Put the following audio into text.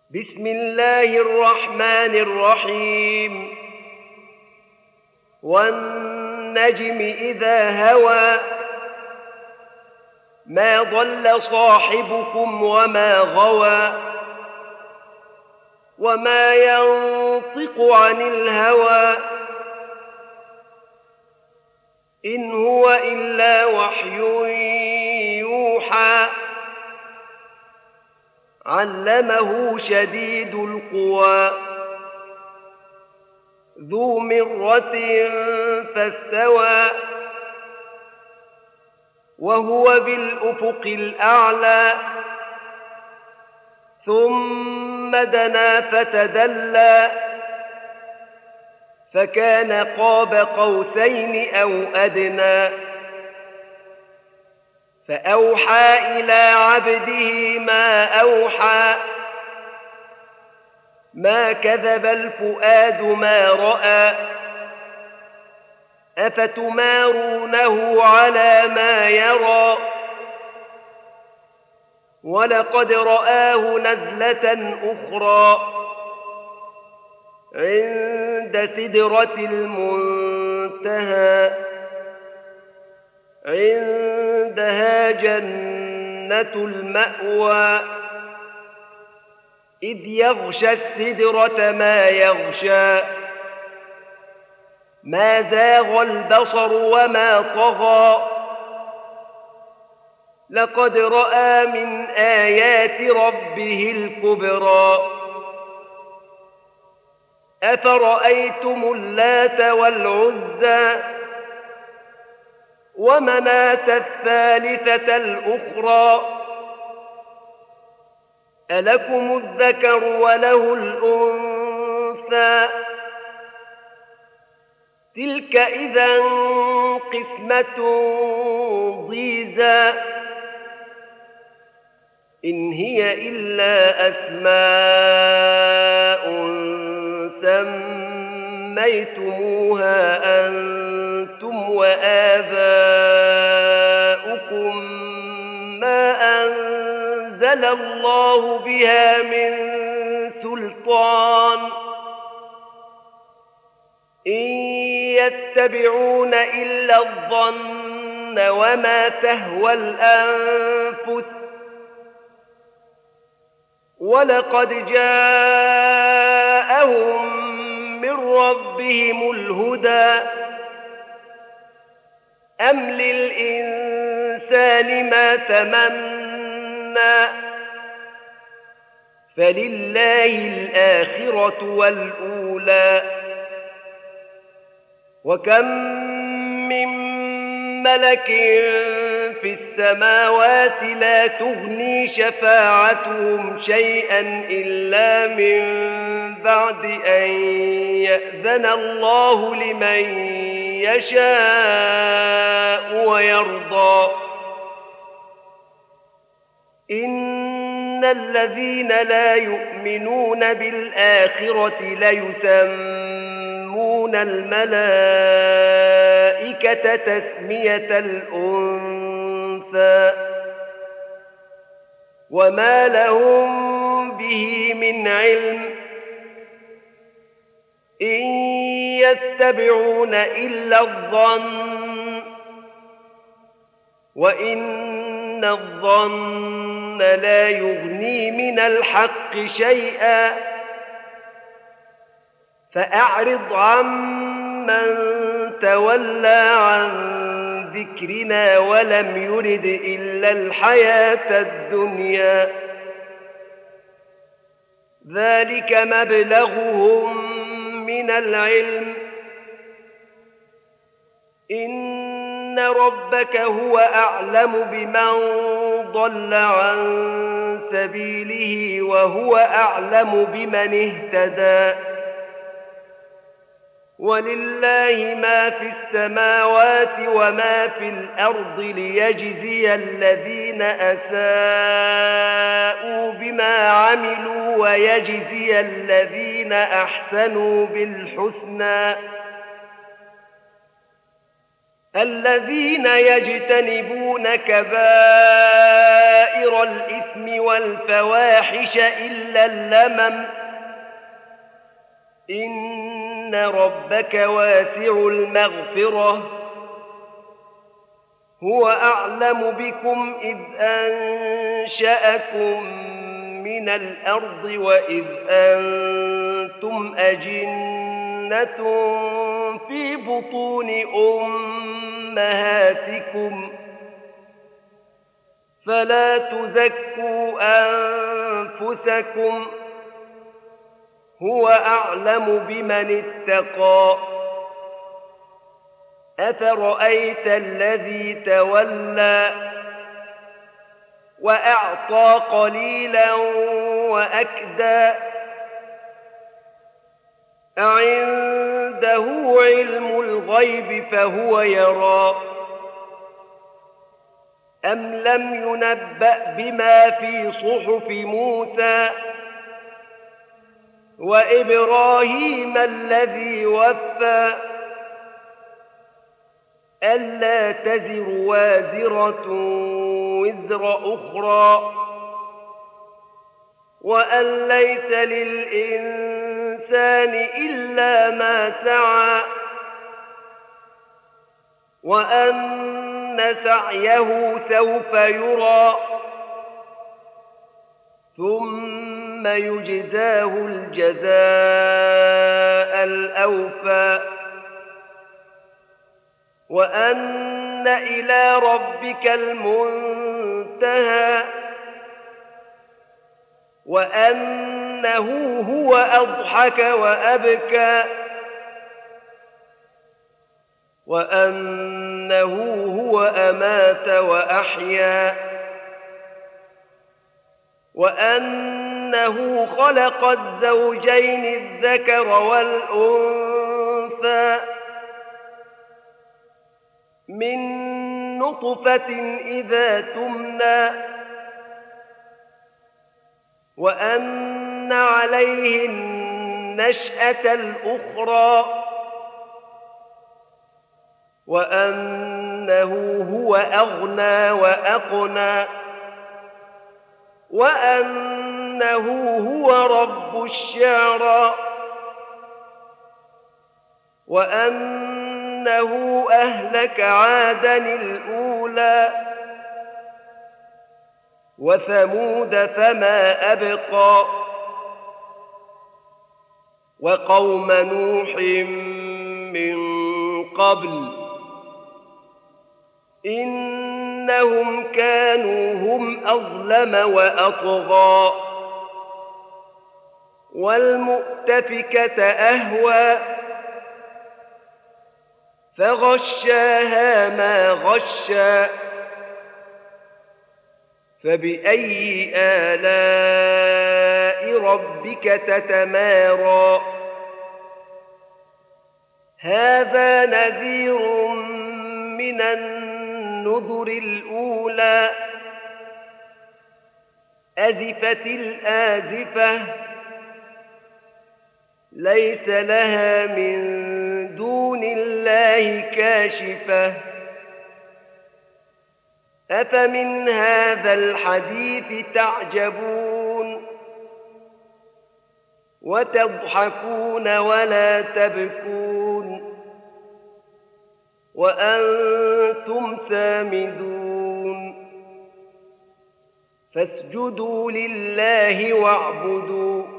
بسم الله الرحمن الرحيم والنجم إذا هوى ما ضل صاحبكم وما غوى وما ينطق عن الهوى إن هو إلا وحي يوحى علمه شديد القوى ذو مرة فاستوى وهو بالأفق الأعلى ثم دنا فتدلى فكان قاب قوسين أو أدنى فأوحى إلى عبده ما أوحى ما كذب الفؤاد ما رأى أفتمارونه على ما يرى ولقد رآه نزلة أخرى عند سدرة المنتهى عندها جنة المأوى إذ يغشى السدرة ما يغشى ما زاغ البصر وما طغى لقد رأى من آيات ربه الكبرى أفرأيتم اللات والعزى ومناة الثالثة الأخرى ألكم الذكر وله الأنثى تلك إذا قسمة ضيزى إن هي إلا أسماء سميتموها أنتم وآباؤكم ما أنزل الله بها من سلطان إن يتبعون إلا الظن وما تهوى الأنفس ولقد جاءهم من ربهم الهدى أم للإنسان ما تمنى فلله الآخرة والأولى وكم من ملك في السماوات لا تغني شفاعتهم شيئا إلا من بعد أن يأذن الله لمن يشاء ويرضى إن الذين لا يؤمنون بالآخرة ليسمون الملائكة تسمية الأنثى وما لهم به من علم إن يتبعون إلا الظن وإن الظن لا يغني من الحق شيئا فأعرض عمن تولى عن ذكرنا ولم يرد إلا الحياة الدنيا ذلك مبلغهم من العلم إن ربك هو أعلم بمن ضل عن سبيله وهو أعلم بمن اهتدى ولله ما في السماوات وما في الأرض ليجزي الذين أساءوا بما عملوا ويجزي الذين أحسنوا بالحسنى الذين يجتنبون كبائر الإثم والفواحش إلا اللمم إن ربك واسع المغفرة هو أعلم بكم إذ أنشأكم من الأرض وإذ أنتم أجنة في بطون أمهاتكم فلا تزكوا أنفسكم هو أعلم بمن اتقى أفرأيت الذي تولى وأعطى قليلا وأكدى أعنده علم الغيب فهو يرى أم لم ينبأ بما في صحف موسى وإبراهيم الذي وفى ألا تزر وازرة وزر أخرى وأن ليس للإنسان إلا ما سعى وأن سعيه سوف يرى ثم يجزاه الجزاء الأوفى وأن إلى ربك المنتهى وأنه هو أضحك وأبكى وأنه هو أمات وأحيا وأنه خلق الزوجين الذكر والأنثى من نطفة إذا تمنى وأن عليه النشأة الأخرى وأنه هو أغنى وأقنى وأنه هو رب الشعرى وأنه أهلك عادا الأولى وثمود فما أبقى وقوم نوح من قبل إنهم كانوا هم أظلم وأطغى والمؤتفكة أهوى فغشاها ما غشى فبأي آلاء ربك تتمارى هذا نذير من النذر الأولى أزفت الآزفة ليس لها من دون الله كاشفة أفمن هذا الحديث تعجبون وتضحكون ولا تبكون وأنتم سامدون فاسجدوا لله واعبدوا